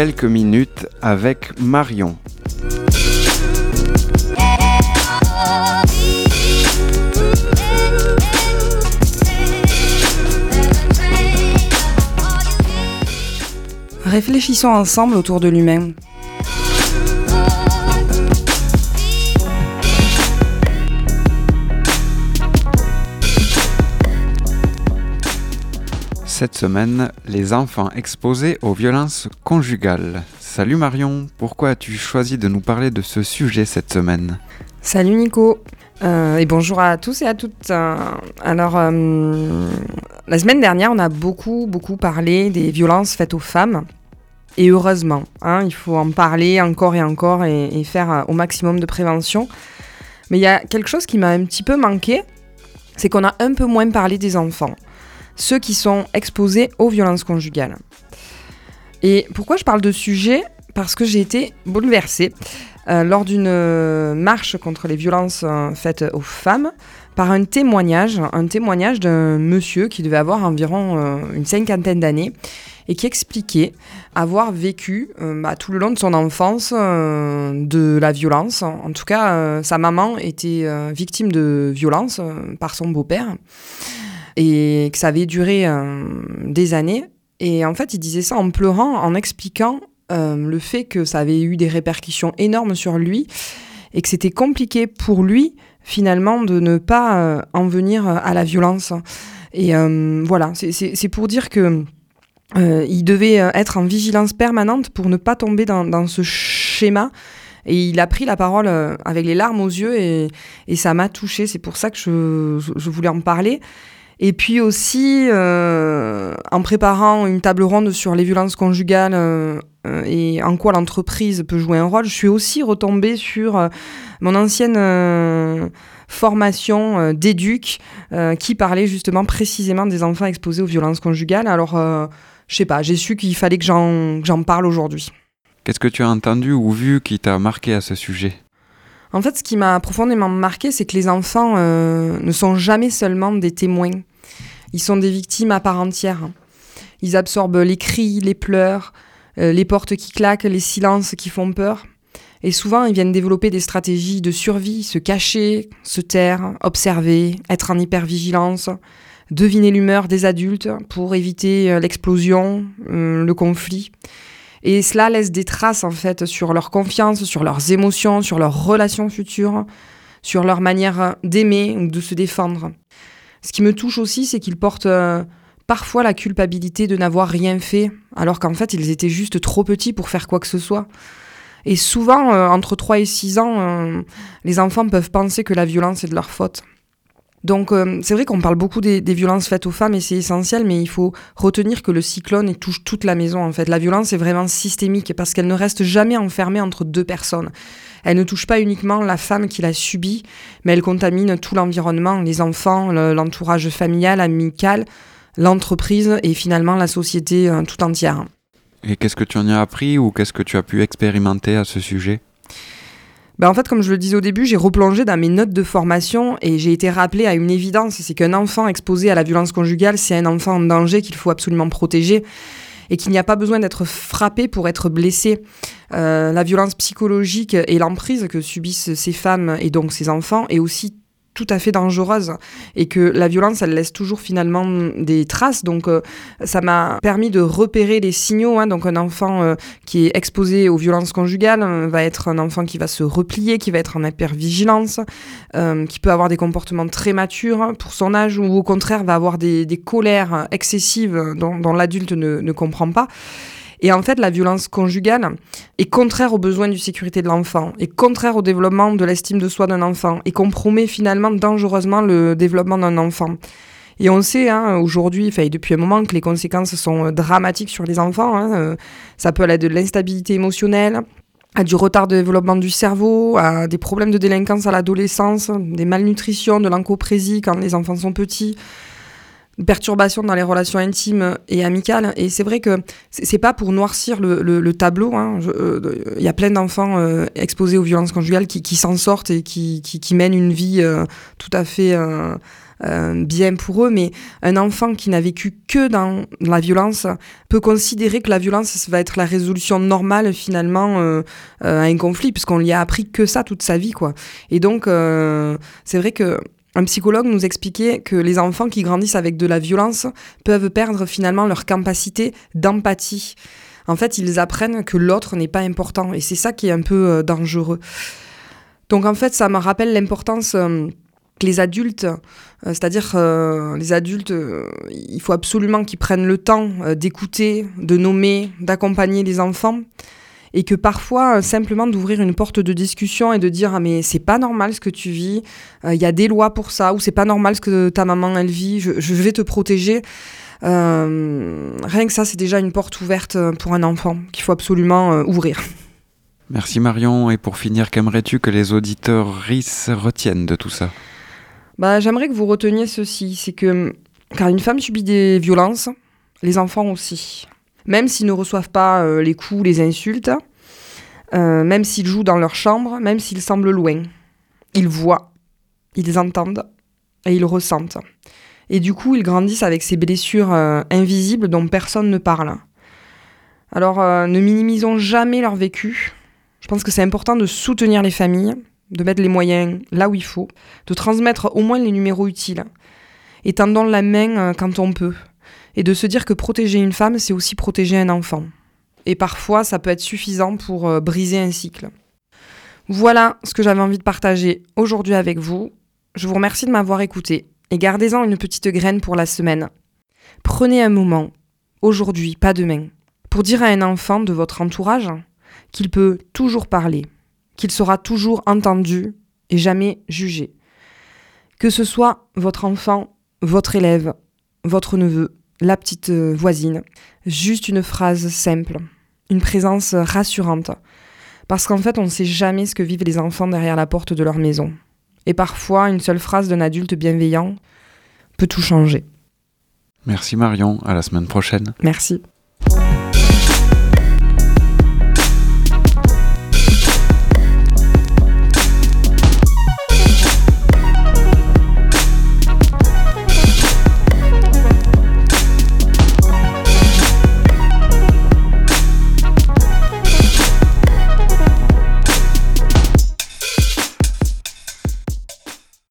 quelques minutes avec Marion. Réfléchissons ensemble autour de l'humain. Cette semaine, les enfants exposés aux violences conjugales. Salut Marion, pourquoi as-tu choisi de nous parler de ce sujet cette semaine ? Salut Nico, et bonjour à tous et à toutes. La semaine dernière, on a beaucoup parlé des violences faites aux femmes. Et heureusement, il faut en parler encore et faire au maximum de prévention. Mais il y a quelque chose qui m'a un petit peu manqué, c'est qu'on a un peu moins parlé des enfants. Ceux qui sont exposés aux violences conjugales. Et pourquoi je parle de sujet ? Parce que j'ai été bouleversée lors d'une marche contre les violences faites aux femmes par un témoignage d'un monsieur qui devait avoir environ une 50aine d'années et qui expliquait avoir vécu tout le long de son enfance de la violence. En tout cas, sa maman était victime de violence par son beau-père. Et que ça avait duré des années. Et en fait, il disait ça en pleurant, en expliquant le fait que ça avait eu des répercussions énormes sur lui et que c'était compliqué pour lui, finalement, de ne pas en venir à la violence. Et voilà, c'est pour dire que il devait être en vigilance permanente pour ne pas tomber dans ce schéma. Et il a pris la parole avec les larmes aux yeux et ça m'a touchée. C'est pour ça que je voulais en parler. Et puis aussi, en préparant une table ronde sur les violences conjugales et en quoi l'entreprise peut jouer un rôle, je suis aussi retombée sur mon ancienne formation d'éduc qui parlait justement précisément des enfants exposés aux violences conjugales. Alors, je sais pas, j'ai su qu'il fallait que j'en parle aujourd'hui. Qu'est-ce que tu as entendu ou vu qui t'a marqué à ce sujet ? En fait, ce qui m'a profondément marqué, c'est que les enfants ne sont jamais seulement des témoins. Ils sont des victimes à part entière. Ils absorbent les cris, les pleurs, les portes qui claquent, les silences qui font peur. Et souvent, ils viennent développer des stratégies de survie, se cacher, se taire, observer, être en hypervigilance, deviner l'humeur des adultes pour éviter l'explosion, le conflit. Et cela laisse des traces, en fait, sur leur confiance, sur leurs émotions, sur leurs relations futures, sur leur manière d'aimer ou de se défendre. Ce qui me touche aussi, c'est qu'ils portent parfois la culpabilité de n'avoir rien fait, alors qu'en fait, ils étaient juste trop petits pour faire quoi que ce soit. Et souvent, entre 3 et 6 ans, les enfants peuvent penser que la violence est de leur faute. Donc c'est vrai qu'on parle beaucoup des violences faites aux femmes et c'est essentiel, mais il faut retenir que le cyclone il touche toute la maison en fait. La violence est vraiment systémique parce qu'elle ne reste jamais enfermée entre 2 personnes. Elle ne touche pas uniquement la femme qui l'a subie, mais elle contamine tout l'environnement, les enfants, l'entourage familial, amical, l'entreprise et finalement la société tout entière. Et qu'est-ce que tu en as appris ou qu'est-ce que tu as pu expérimenter à ce sujet ? En fait, comme je le disais au début, j'ai replongé dans mes notes de formation et j'ai été rappelée à une évidence, c'est qu'un enfant exposé à la violence conjugale, c'est un enfant en danger qu'il faut absolument protéger et qu'il n'y a pas besoin d'être frappé pour être blessé. La violence psychologique et l'emprise que subissent ces femmes et donc ces enfants est aussi tout à fait dangereuse et que la violence, elle laisse toujours finalement des traces. Donc, ça m'a permis de repérer les signaux. Donc, un enfant qui est exposé aux violences conjugales va être un enfant qui va se replier, qui va être en hypervigilance, qui peut avoir des comportements très matures pour son âge ou au contraire va avoir des colères excessives dont l'adulte ne comprend pas. Et en fait, la violence conjugale est contraire aux besoins de sécurité de l'enfant, est contraire au développement de l'estime de soi d'un enfant et compromet finalement dangereusement le développement d'un enfant. Et on sait aujourd'hui, depuis un moment, que les conséquences sont dramatiques sur les enfants. Ça peut aller de l'instabilité émotionnelle, à du retard de développement du cerveau, à des problèmes de délinquance à l'adolescence, des malnutritions, de l'encoprésie quand les enfants sont petits, perturbations dans les relations intimes et amicales. Et c'est vrai que c'est pas pour noircir le tableau. Il y a plein d'enfants exposés aux violences conjugales qui s'en sortent et qui mènent une vie tout à fait bien pour eux, mais un enfant qui n'a vécu que dans la violence peut considérer que la violence, ça va être la résolution normale finalement à un conflit, puisqu'on lui a appris que ça toute sa vie, quoi. Et donc, c'est vrai que un psychologue nous expliquait que les enfants qui grandissent avec de la violence peuvent perdre finalement leur capacité d'empathie. En fait, ils apprennent que l'autre n'est pas important, et c'est ça qui est un peu dangereux. Donc en fait, ça me rappelle l'importance que les adultes, c'est-à-dire les adultes, il faut absolument qu'ils prennent le temps d'écouter, de nommer, d'accompagner les enfants, et que parfois, simplement d'ouvrir une porte de discussion et de dire « Ah mais c'est pas normal ce que tu vis, il y a des lois pour ça, ou c'est pas normal ce que ta maman elle vit, je vais te protéger ». Rien que ça, c'est déjà une porte ouverte pour un enfant qu'il faut absolument ouvrir. Merci Marion, et pour finir, qu'aimerais-tu que les auditeurs retiennent de tout ça ? J'aimerais que vous reteniez ceci, c'est que quand une femme subit des violences, les enfants aussi. Même s'ils ne reçoivent pas les coups, les insultes, même s'ils jouent dans leur chambre, même s'ils semblent loin. Ils voient, ils entendent et ils ressentent. Et du coup, ils grandissent avec ces blessures invisibles dont personne ne parle. Alors, ne minimisons jamais leur vécu. Je pense que c'est important de soutenir les familles, de mettre les moyens là où il faut, de transmettre au moins les numéros utiles. Et tendons la main quand on peut. Et de se dire que protéger une femme, c'est aussi protéger un enfant. Et parfois, ça peut être suffisant pour briser un cycle. Voilà ce que j'avais envie de partager aujourd'hui avec vous. Je vous remercie de m'avoir écouté et gardez-en une petite graine pour la semaine. Prenez un moment, aujourd'hui, pas demain, pour dire à un enfant de votre entourage qu'il peut toujours parler, qu'il sera toujours entendu et jamais jugé. Que ce soit votre enfant, votre élève, votre neveu, la petite voisine, juste une phrase simple, une présence rassurante. Parce qu'en fait, on ne sait jamais ce que vivent les enfants derrière la porte de leur maison. Et parfois, une seule phrase d'un adulte bienveillant peut tout changer. Merci Marion, à la semaine prochaine. Merci.